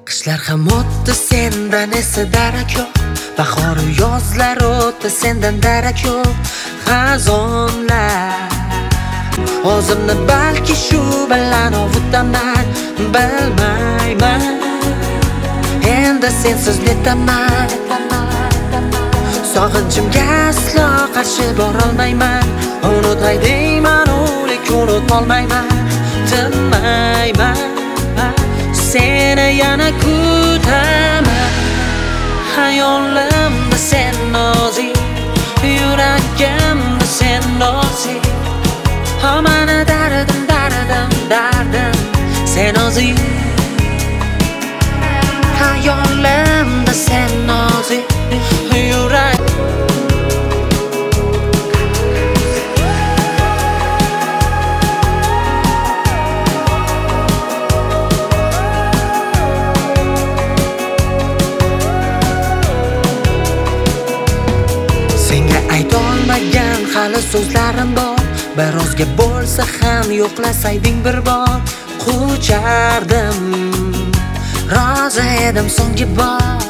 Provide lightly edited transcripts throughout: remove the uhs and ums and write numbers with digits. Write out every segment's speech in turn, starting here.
Qishlar ham o'tdi, sendan esa darak yo'q. Bahor yozlar o'tdi, sendan darak yo'q. Xazonlar o'zimni balki shu bilan ovutaman, bilmayman. Endi sensiz netaman. Sog'inchimga aslo qarshi borolmayman. Unutay deyman, lekin unutolmayman. Tinmayman, seni yana kutaman. Hayolimda sen nozik, yuragimda sen nozik. Hamana dardim, sen nozik. Hayolimda sen nozik, yurak. Senga aytolmagan hali so'zlarim bor. Birozga bo'lsa ham yo'qlasayding bir bor. Quchardim, rozi edim so'nggi bor.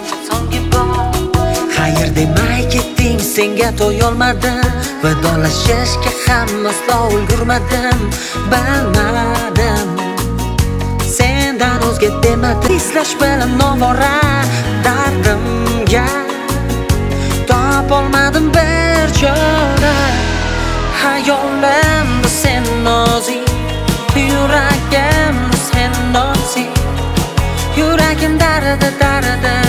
Xayr demay ketding, senga to'yolmadim. Vidolashishga ham aslo ulgurmadim. Bilmadim, sendan o'zga demadim. Eslash bilan novora dardimga topolmadim bir chora. Hayolimda sen nozik, yuragimda sen nozik. Yuragim darida